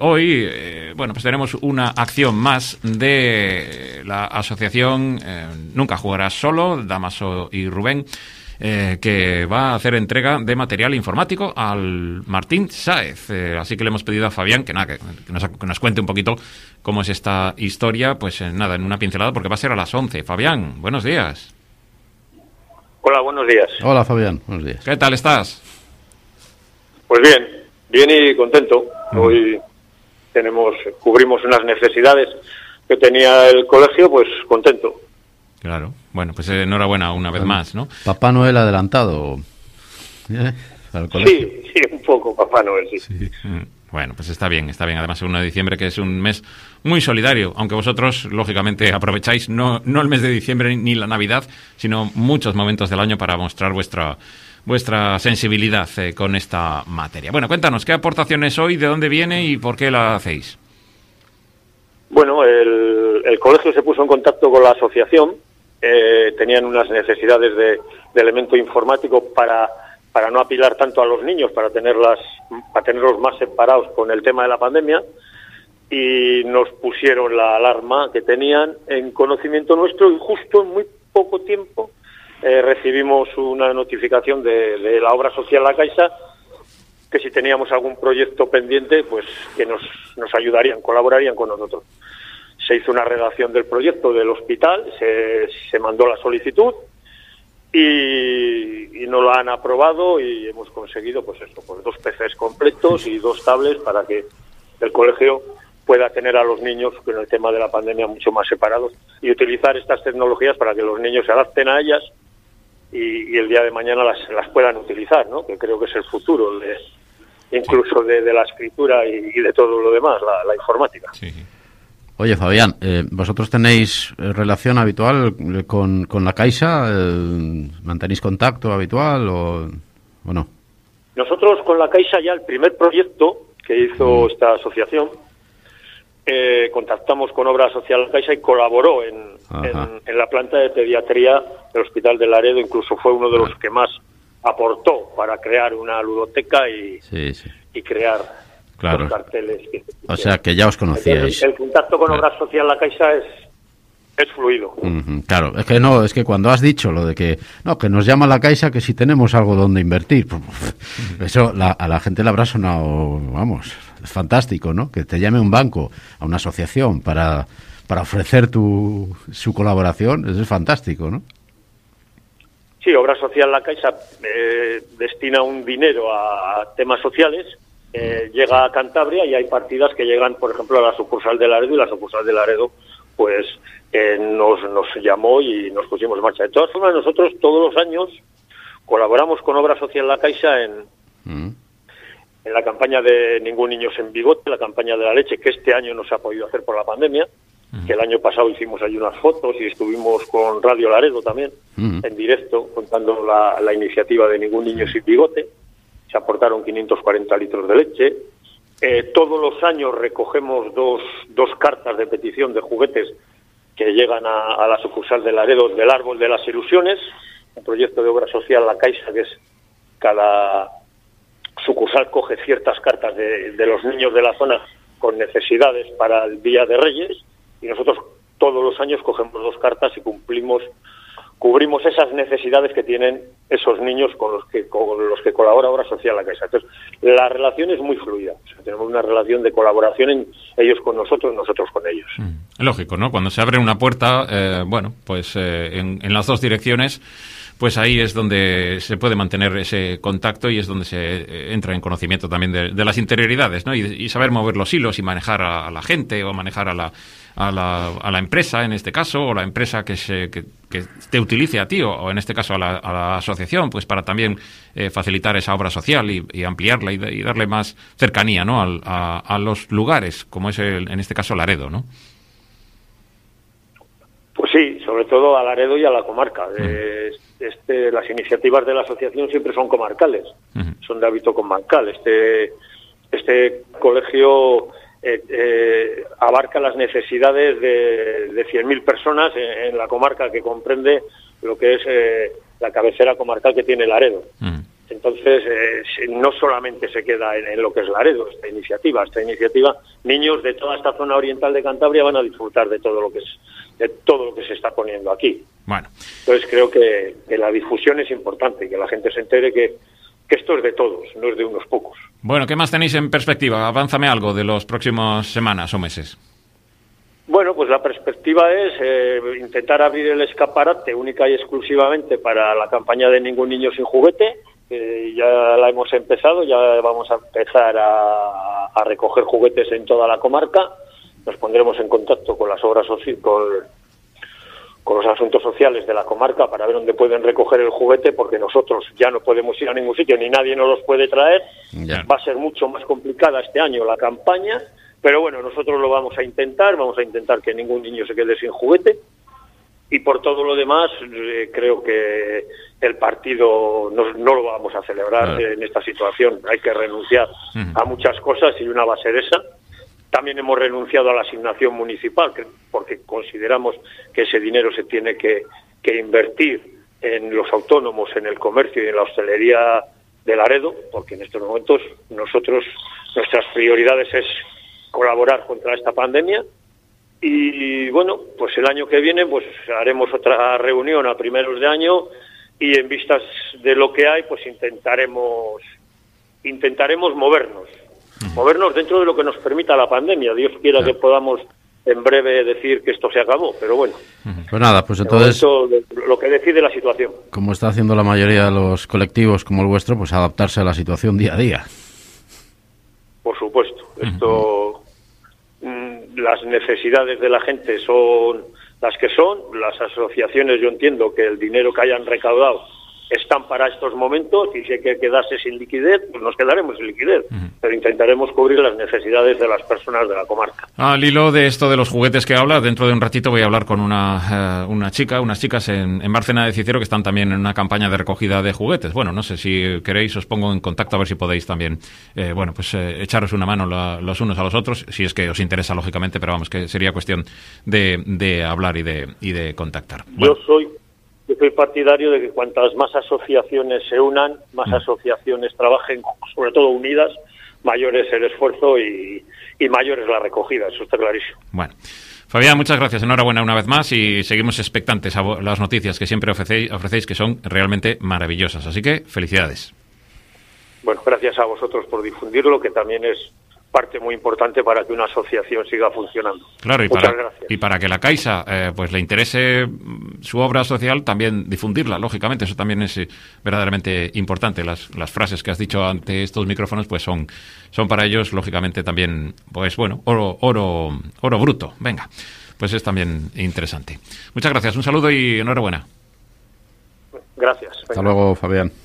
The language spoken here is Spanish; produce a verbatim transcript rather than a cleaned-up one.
hoy, eh, bueno, pues tenemos una acción más de la asociación eh, Nunca Jugarás Solo, Damaso y Rubén, eh, que va a hacer entrega de material informático al Martín Sáez. Eh, así que le hemos pedido a Fabián que, nada, que, que, nos, que nos cuente un poquito cómo es esta historia, pues eh, nada, en una pincelada, porque va a ser a las once. Fabián, buenos días. Hola, buenos días. Hola, Fabián, buenos días. ¿Qué tal estás? Pues bien, bien y contento. Uh-huh. Hoy tenemos, cubrimos unas necesidades que tenía el colegio, pues contento. Claro, bueno, pues eh, enhorabuena una vez bueno, más, ¿no? Papá Noel adelantado. ¿Eh? Al colegio. Sí, sí, un poco Papá Noel, sí. sí. Bueno, pues está bien, está bien. Además, el uno de diciembre, que es un mes muy solidario, aunque vosotros, lógicamente, aprovecháis no, no el mes de diciembre ni la Navidad, sino muchos momentos del año para mostrar vuestra vuestra sensibilidad eh, con esta materia. Bueno, cuéntanos, ¿qué aportaciones hoy, de dónde viene y por qué la hacéis? Bueno, el, el colegio se puso en contacto con la asociación. Eh, tenían unas necesidades de, de elemento informático para, para no apilar tanto a los niños, para tenerlas, para tenerlos más separados con el tema de la pandemia, y nos pusieron la alarma que tenían en conocimiento nuestro, y justo en muy poco tiempo eh, recibimos una notificación de, de la obra social La Caixa, que si teníamos algún proyecto pendiente, pues que nos, nos ayudarían, colaborarían con nosotros. Se hizo una redacción del proyecto del hospital, se, se mandó la solicitud y, y nos la han aprobado, y hemos conseguido pues eso, pues dos P Cs completos y dos tablets para que el colegio pueda tener a los niños con el tema de la pandemia mucho más separados y utilizar estas tecnologías para que los niños se adapten a ellas y, y el día de mañana las, las puedan utilizar, ¿no? Que creo que es el futuro, de, incluso de, de la escritura y, y de todo lo demás, la, la informática. Sí. Oye, Fabián, eh, ¿vosotros tenéis relación habitual con, con la Caixa? Eh, ¿Mantenéis contacto habitual o, o no? Nosotros con la Caixa, ya el primer proyecto que hizo esta asociación, eh, contactamos con Obra Social La Caixa y colaboró en, en, en la planta de pediatría del Hospital de Laredo. Incluso fue uno de los que más aportó para crear una ludoteca y, sí, sí. y crear... Claro. Los carteles que, o sea, que ya os conocíais. El, el contacto con Obra Social La Caixa es, es fluido. Uh-huh, claro, es que no, es que cuando has dicho lo de que no, que nos llama La Caixa que si tenemos algo donde invertir, eso la, a la gente le habrá sonado, vamos, es fantástico, ¿no? Que te llame un banco, a una asociación para, para ofrecer tu, su colaboración, eso es fantástico, ¿no? Sí, Obra Social La Caixa eh, destina un dinero a, a temas sociales. Eh, llega a Cantabria y hay partidas que llegan, por ejemplo, a la sucursal de Laredo, y la sucursal de Laredo pues eh, nos, nos llamó y nos pusimos en marcha. De todas formas, nosotros todos los años colaboramos con Obra Social La Caixa en, mm. en la campaña de Ningún Niño sin Bigote, la campaña de la leche, que este año no se ha podido hacer por la pandemia, mm. que el año pasado hicimos ahí unas fotos y estuvimos con Radio Laredo también, mm. en directo, contando la, la iniciativa de Ningún Niño sin Bigote. Se aportaron quinientos cuarenta litros de leche. Eh, todos los años recogemos dos, dos cartas de petición de juguetes que llegan a, a la sucursal de Laredo del Árbol de las Ilusiones, un proyecto de Obra Social La Caixa, que es cada sucursal coge ciertas cartas de, de los niños de la zona con necesidades para el Día de Reyes, y nosotros todos los años cogemos dos cartas y cumplimos cubrimos esas necesidades que tienen esos niños con los que con los que colabora Obra Social La Caixa. Entonces, la relación es muy fluida. O sea, tenemos una relación de colaboración, en ellos con nosotros, nosotros con ellos. Mm. Lógico, ¿no? Cuando se abre una puerta, eh, bueno, pues eh, en, en las dos direcciones, pues ahí es donde se puede mantener ese contacto y es donde se eh, entra en conocimiento también de, de las interioridades, ¿no? Y, y saber mover los hilos y manejar a, a la gente o manejar a la A la, a la empresa, en este caso, o la empresa que, se, que, que te utilice a ti, o, o en este caso a la, a la asociación, pues para también eh, facilitar esa obra social y, y ampliarla y, y darle más cercanía, ¿no? Al, a, a los lugares, como es el, en este caso Laredo, ¿no? Pues sí, sobre todo a Laredo y a la comarca. Mm. Eh, este, las iniciativas de la asociación siempre son comarcales, mm. son de hábito comarcal. Este, este colegio... Eh, eh, abarca las necesidades de, de cien mil personas en, en la comarca, que comprende lo que es eh, la cabecera comarcal que tiene Laredo. Mm. Entonces, eh, no solamente se queda en, en lo que es Laredo, esta iniciativa. Esta iniciativa, niños de toda esta zona oriental de Cantabria van a disfrutar de todo lo que es, de todo lo que se está poniendo aquí. Bueno. Entonces, creo que, que la difusión es importante, que la gente se entere que, que esto es de todos, no es de unos pocos. Bueno, ¿qué más tenéis en perspectiva? Avánzame algo de las próximas semanas o meses. Bueno, pues la perspectiva es eh, intentar abrir el escaparate única y exclusivamente para la campaña de Ningún Niño Sin Juguete. Eh, ya la hemos empezado, ya vamos a empezar a, a recoger juguetes en toda la comarca. Nos pondremos en contacto con las obras soci- con, con los asuntos sociales de la comarca para ver dónde pueden recoger el juguete, porque nosotros ya no podemos ir a ningún sitio, ni nadie nos los puede traer. Ya. Va a ser mucho más complicada este año la campaña. Pero bueno, nosotros lo vamos a intentar, vamos a intentar que ningún niño se quede sin juguete. Y por todo lo demás, eh, creo que el partido no, no lo vamos a celebrar claro. en esta situación. Hay que renunciar Uh-huh. a muchas cosas y una va a ser esa. También hemos renunciado a la asignación municipal, que, porque consideramos que ese dinero se tiene que, que invertir en los autónomos, en el comercio y en la hostelería de Laredo, porque en estos momentos nosotros, nuestras prioridades es colaborar contra esta pandemia. Y bueno, pues el año que viene pues haremos otra reunión a primeros de año y en vistas de lo que hay pues intentaremos intentaremos movernos uh-huh. movernos dentro de lo que nos permita la pandemia. Dios quiera uh-huh. que podamos en breve decir que esto se acabó, pero bueno. Uh-huh. Pues nada, pues entonces lo que decide la situación. Como está haciendo la mayoría de los colectivos como el vuestro, pues adaptarse a la situación día a día. Por supuesto, esto mmm, las necesidades de la gente son las que son, las asociaciones yo entiendo que el dinero que hayan recaudado están para estos momentos y si hay que quedarse sin liquidez, pues nos quedaremos sin liquidez, uh-huh. pero intentaremos cubrir las necesidades de las personas de la comarca. Al hilo de esto de los juguetes que habla, dentro de un ratito voy a hablar con una, uh, una chica, unas chicas en, en Bárcena de Cicero que están también en una campaña de recogida de juguetes. Bueno, no sé si queréis, os pongo en contacto a ver si podéis también, eh, bueno, pues eh, echaros una mano la, los unos a los otros, si es que os interesa, lógicamente, pero vamos, que sería cuestión de, de hablar y de, y de contactar. Bueno. Yo soy... Yo soy partidario de que cuantas más asociaciones se unan, más mm. asociaciones trabajen, sobre todo unidas, mayor es el esfuerzo y, y mayor es la recogida, eso está clarísimo. Bueno, Fabián, muchas gracias, enhorabuena una vez más y seguimos expectantes a las noticias que siempre ofrecéis, ofrecéis que son realmente maravillosas, así que felicidades. Bueno, gracias a vosotros por difundirlo, que también es parte muy importante para que una asociación siga funcionando. Claro, y Muchas para, gracias. y para que la Caixa eh, pues le interese su obra social, también difundirla, lógicamente, eso también es eh, verdaderamente importante. Las, las frases que has dicho ante estos micrófonos pues son, son para ellos, lógicamente, también, pues bueno, oro, oro, oro bruto. Venga, pues es también interesante. Muchas gracias, un saludo y enhorabuena. Gracias. Hasta luego, Fabián.